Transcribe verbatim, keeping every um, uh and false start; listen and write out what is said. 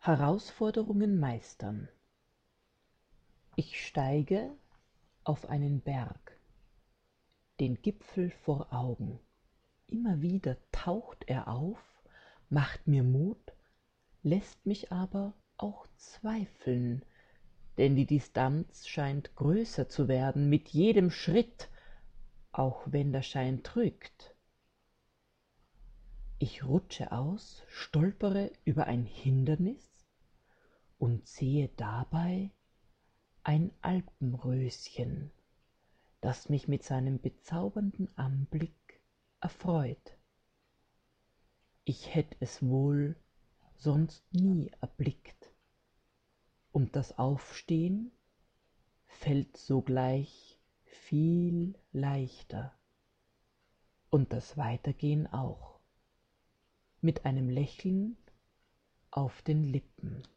Herausforderungen meistern. Ich steige auf einen Berg, den Gipfel vor Augen. Immer wieder taucht er auf, macht mir Mut, lässt mich aber auch zweifeln, denn die Distanz scheint größer zu werden mit jedem Schritt, auch wenn der Schein trügt. Ich rutsche aus, stolpere über ein Hindernis und sehe dabei ein Alpenröschen, das mich mit seinem bezaubernden Anblick erfreut. Ich hätt es wohl sonst nie erblickt, und das Aufstehen fällt sogleich viel leichter, und das Weitergehen auch, mit einem Lächeln auf den Lippen.